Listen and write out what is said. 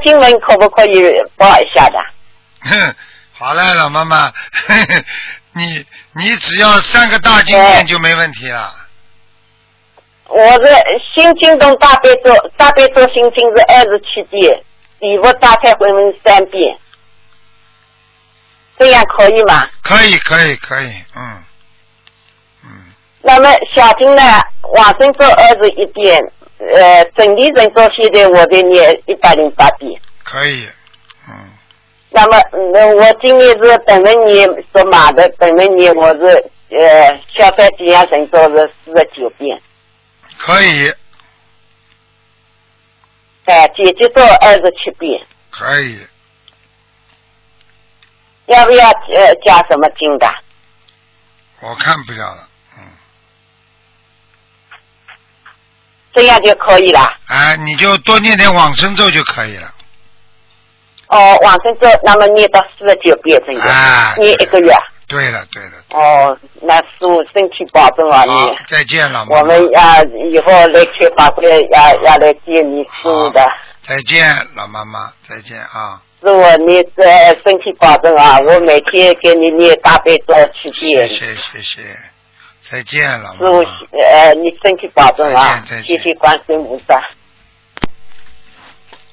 经文可不可以报一下的？ 好了，老妈妈，你只要3个大经念就没问题了。 我的心经跟大悲咒心经是27遍，礼佛大忏悔文3遍，这样可以吗？ 可以， 那么小经呢，往生咒21遍，整体人咒现在我得念108遍。 可以， 那么我今年是本人年属马的，本人年我是消灾吉祥神咒是49遍。 可以。 姐姐咒27遍。 可以。 要不要加什么经的？ 我看不了了。 这样就可以了。 你就多念点往生咒就可以了。 往生咒，那么念到49遍这样。念1个月。 对了。 那师父身体保重啊！ 好，再见了。 我们以后来开法会要来见你师父的。 再见，老妈妈，再见啊！ 师父，你身体保重啊！我每天给你念大悲咒7遍。 谢谢，再见，老妈妈。 师父，你身体保重啊！谢谢观世音菩萨。